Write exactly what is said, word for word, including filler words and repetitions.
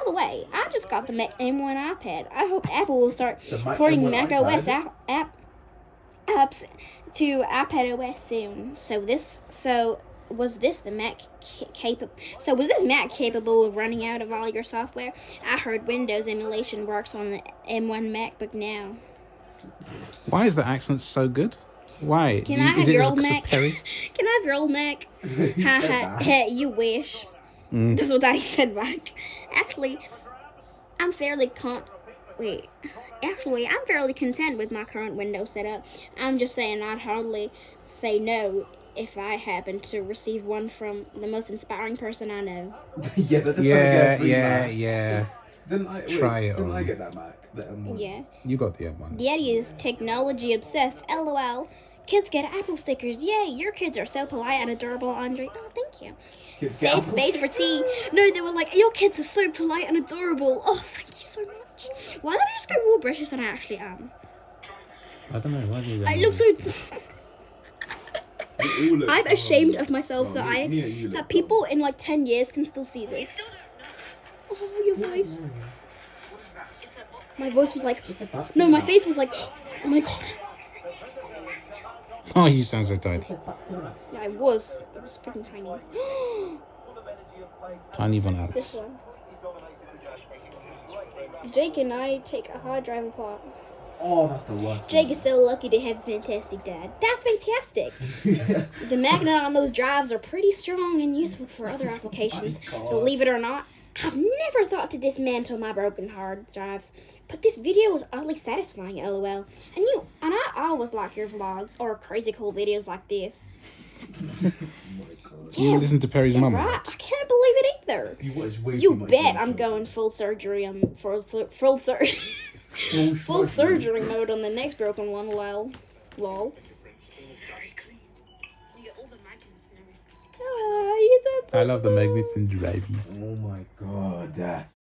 the way, I just got the Mac M one iPad. I hope Apple will start The Mac porting M one Mac O S iPad? app, app apps to iPad O S soon. So this, so was this the Mac capable? So was this Mac capable of running out of all your software? I heard Windows emulation works on the M one MacBook now. Why is the accent so good? Why? Can Do I you- is have it your because old of Mac? Perry? Can I have your old Mac? You Ha said ha. that. ha, You wish. Mm. That's what Daddy said back. Actually, I'm fairly con. Wait. Actually, I'm fairly content with my current Windows setup. I'm just saying I'd hardly say no if I happen to receive one from the most inspiring person I know. Yeah, they're just Yeah, trying to get a free yeah, Mac. yeah. Didn't I, wait, Try it didn't I on. get that Mac? The M one? Yeah. You got the M one. Daddy is technology obsessed. LOL. Kids get Apple stickers. Yay, your kids are so polite and adorable, Andre. Oh, thank you. Kids get Save Apple space for tea. No, they were like, your kids are so polite and adorable. Oh, thank you so much. Why did I just go more British than I actually am? I don't know. Why do you? I look so. T- We all look- I'm ashamed of myself Oh, that me- I me and you look that people in like ten years can still see this. Oh, your voice. My voice was like, That's no, it my now. face was like, oh my god. Oh, you sound so tiny. Yeah, I was. It was freaking tiny. Tiny Von Alice. This one. Jake and I take a hard drive apart. Oh, that's the worst. Jake is so lucky to have a fantastic dad. That's fantastic. The magnet on those drives are pretty strong and useful for other applications. Oh my God. Believe it or not, I've never thought to dismantle my broken hard drives. But this video was oddly satisfying, lol. And you, and I always like your vlogs or crazy cool videos like this. Oh my God. You listen to Perry's yeah, mum a right. lot. I can't believe it either. You watch way too You much bet Young I'm Sheldon. going full surgery on full sur- full surgery. Full Full surgery. surgery mode on the next broken one, lol. Lol. Ah, you said I love the magnificent drives. Oh my God.